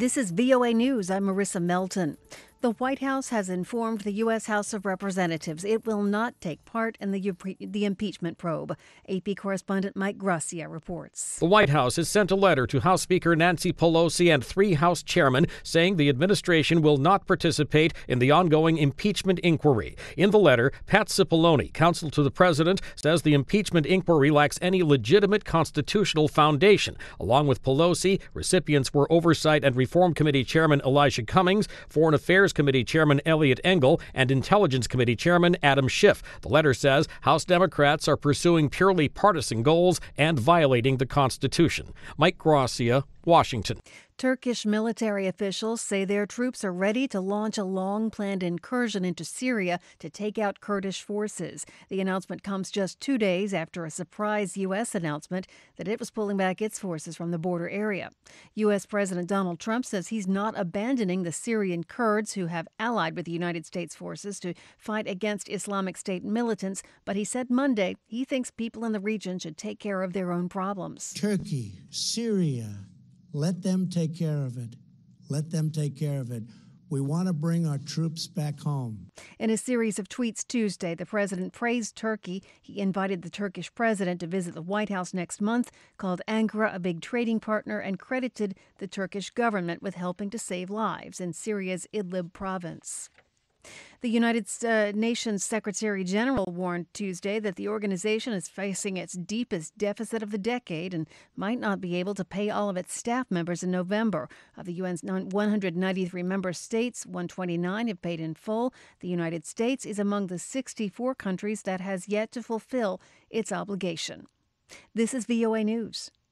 This is VOA News. I'm Marissa Melton. The White House has informed the U.S. House of Representatives it will not take part in the impeachment probe. AP correspondent Mike Gracia reports. The White House has sent a letter to House Speaker Nancy Pelosi and 3 House chairmen saying the administration will not participate in the ongoing impeachment inquiry. In the letter, Pat Cipollone, counsel to the president, says the impeachment inquiry lacks any legitimate constitutional foundation. Along with Pelosi, recipients were Oversight and Reform Committee Chairman Elijah Cummings, Foreign Affairs Committee Chairman Eliot Engel, and Intelligence Committee Chairman Adam Schiff. The letter says House Democrats are pursuing purely partisan goals and violating the Constitution. Mike Gracia, Washington. Turkish military officials say their troops are ready to launch a long-planned incursion into Syria to take out Kurdish forces. The announcement comes just 2 days after a surprise U.S. announcement that it was pulling back its forces from the border area. U.S. President Donald Trump says he's not abandoning the Syrian Kurds who have allied with the United States forces to fight against Islamic State militants, but he said Monday he thinks people in the region should take care of their own problems. Turkey, Syria, let them take care of it. Let them take care of it. We want to bring our troops back home. In a series of tweets Tuesday, the president praised Turkey. He invited the Turkish president to visit the White House next month, called Ankara a big trading partner, and credited the Turkish government with helping to save lives in Syria's Idlib province. The United Nations Secretary General warned Tuesday that the organization is facing its deepest deficit of the decade and might not be able to pay all of its staff members in November. Of the UN's 193 member states, 129 have paid in full. The United States is among the 64 countries that has yet to fulfill its obligation. This is VOA News.